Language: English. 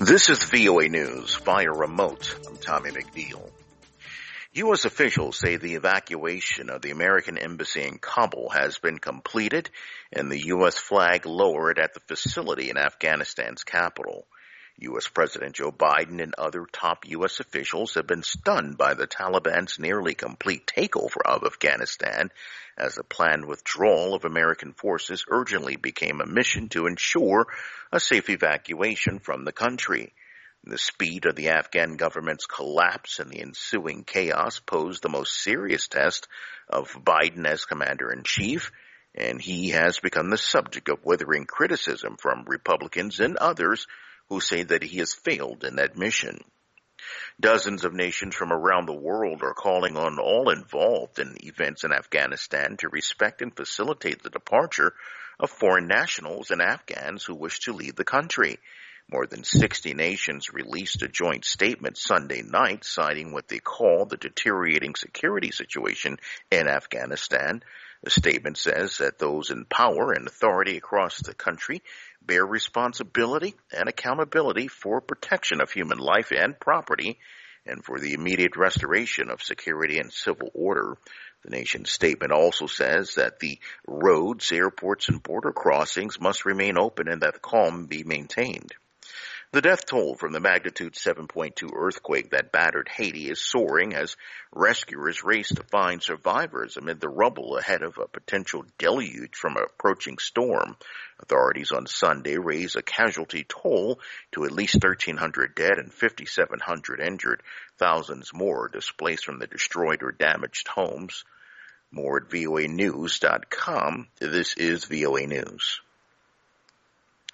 This is VOA News via remote. I'm Tommy McNeil. U.S. officials say the evacuation of the American embassy in Kabul has been completed and the U.S. flag lowered at the facility in Afghanistan's capital. U.S. President Joe Biden and other top U.S. officials have been stunned by the Taliban's nearly complete takeover of Afghanistan as the planned withdrawal of American forces urgently became a mission to ensure a safe evacuation from the country. The speed of the Afghan government's collapse and the ensuing chaos posed the most serious test of Biden as commander-in-chief, and he has become the subject of withering criticism from Republicans and others who say that he has failed in that mission. Dozens of nations from around the world are calling on all involved in events in Afghanistan to respect and facilitate the departure of foreign nationals and Afghans who wish to leave the country. More than 60 nations released a joint statement Sunday night citing what they call the deteriorating security situation in Afghanistan. The statement says that those in power and authority across the country bear responsibility and accountability for protection of human life and property and for the immediate restoration of security and civil order. The nation's statement also says that the roads, airports, and border crossings must remain open and that calm be maintained. The death toll from the magnitude 7.2 earthquake that battered Haiti is soaring as rescuers race to find survivors amid the rubble ahead of a potential deluge from an approaching storm. Authorities on Sunday raised a casualty toll to at least 1,300 dead and 5,700 injured, thousands more displaced from the destroyed or damaged homes. More at voanews.com. This is VOA News.